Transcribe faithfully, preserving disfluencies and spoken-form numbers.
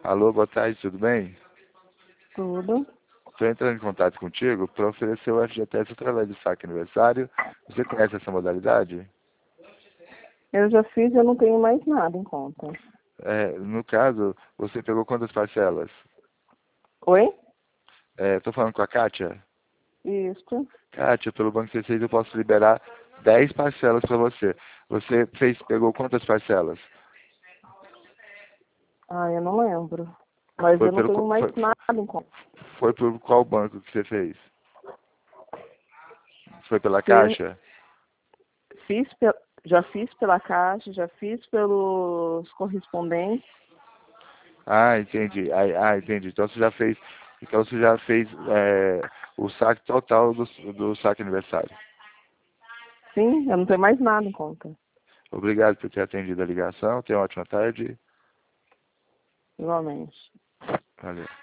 Alô, boa tarde, tudo bem? Tudo. Estou entrando em contato contigo para oferecer o F G T S através do saque aniversário. Você conhece essa modalidade? Eu já fiz e eu não tenho mais nada em conta. É, no caso, você pegou quantas parcelas? Oi? Estou falando com a Kátia? Isso. Kátia, pelo Banco C seis eu posso liberar dez parcelas para você. Você fez, pegou quantas parcelas? Ah, eu não lembro. Mas Foi eu não pelo, tenho co- mais foi, nada em conta. foi por qual banco que você fez? Foi pela Fiz, Caixa? fiz pe- já fiz pela Caixa, já fiz pelos correspondentes. Ah, entendi. Ah, ah, entendi. Então você já fez, então você já fez é, o saque total do, do saque aniversário. Sim, eu não tenho mais nada em conta. Obrigado por ter atendido a ligação. Tenha uma ótima tarde. Igualmente. Valeu.